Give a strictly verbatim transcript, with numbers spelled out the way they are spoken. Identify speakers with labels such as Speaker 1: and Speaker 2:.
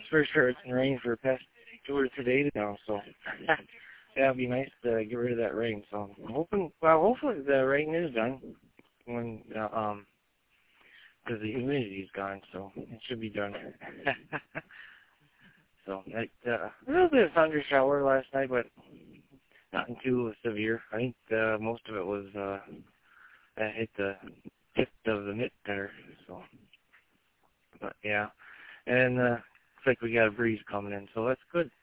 Speaker 1: for sure it's been raining for the past two or three days now, so yeah, it'd be nice to get rid of that rain. So I'm hoping, well, hopefully the rain is done when, uh, um, because the humidity is gone, so it should be done. So like, uh, a little bit of thunder shower last night, but nothing too severe. I think uh, most of it was uh, that hit the tip of the mitt there. So, but yeah, and uh, looks like we got a breeze coming in, so that's good.